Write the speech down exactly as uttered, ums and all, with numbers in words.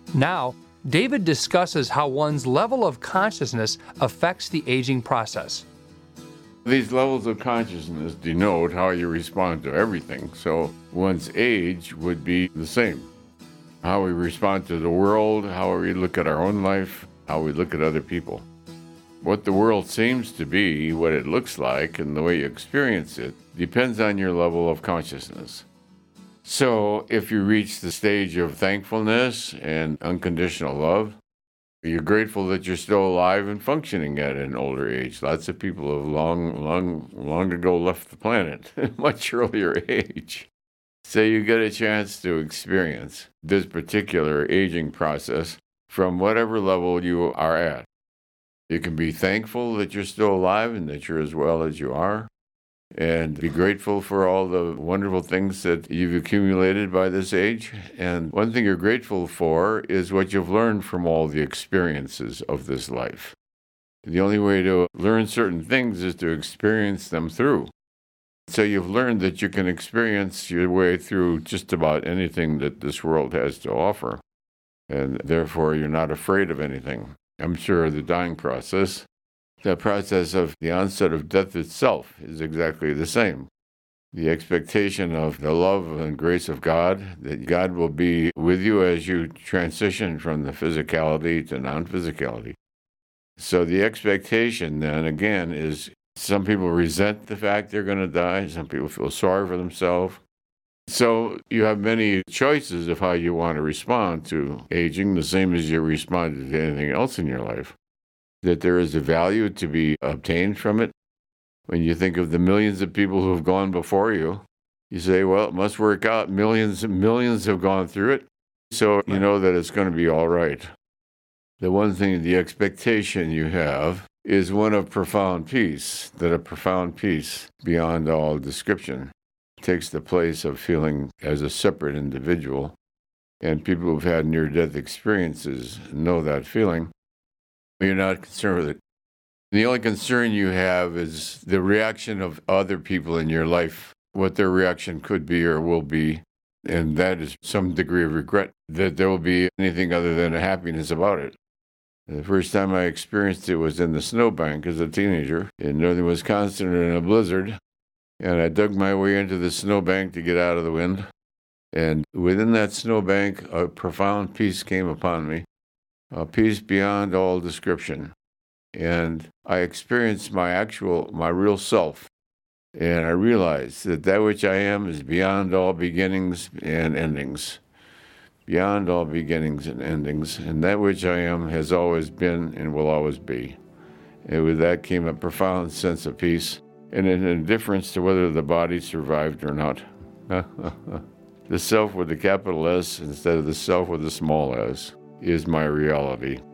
Now, David discusses how one's level of consciousness affects the aging process. These levels of consciousness denote how you respond to everything, so one's age would be the same. How we respond to the world, how we look at our own life, how we look at other people. What the world seems to be, what it looks like, and the way you experience it depends on your level of consciousness. So if you reach the stage of thankfulness and unconditional love, you're grateful that you're still alive and functioning at an older age. Lots of people have long, long, long ago left the planet at a much earlier age. So you get a chance to experience this particular aging process from whatever level you are at. You can be thankful that you're still alive and that you're as well as you are, and be grateful for all the wonderful things that you've accumulated by this age. And one thing you're grateful for is what you've learned from all the experiences of this life. The only way to learn certain things is to experience them through. So you've learned that you can experience your way through just about anything that this world has to offer, and therefore you're not afraid of anything. I'm sure the dying process, the process of the onset of death itself, is exactly the same. The expectation of the love and grace of God, that God will be with you as you transition from the physicality to non-physicality. So the expectation then, again, is some people resent the fact they're going to die. Some people feel sorry for themselves. So you have many choices of how you want to respond to aging, the same as you responded to anything else in your life. That there is a value to be obtained from it. When you think of the millions of people who have gone before you, you say, well, it must work out. Millions and millions have gone through it, so you know that it's going to be all right. The one thing, the expectation you have is one of profound peace, that a profound peace beyond all description takes the place of feeling as a separate individual. And people who've had near-death experiences know that feeling. You're not concerned with it. The only concern you have is the reaction of other people in your life, what their reaction could be or will be, and that is some degree of regret that there will be anything other than a happiness about it. The first time I experienced it was in the snowbank as a teenager in northern Wisconsin in a blizzard, and I dug my way into the snowbank to get out of the wind, and within that snowbank, a profound peace came upon me, a peace beyond all description. And I experienced my actual, my real self. And I realized that that which I am is beyond all beginnings and endings. Beyond all beginnings and endings. And that which I am has always been and will always be. And with that came a profound sense of peace and an indifference to whether the body survived or not. The self with the capital S instead of the self with the small s is my reality.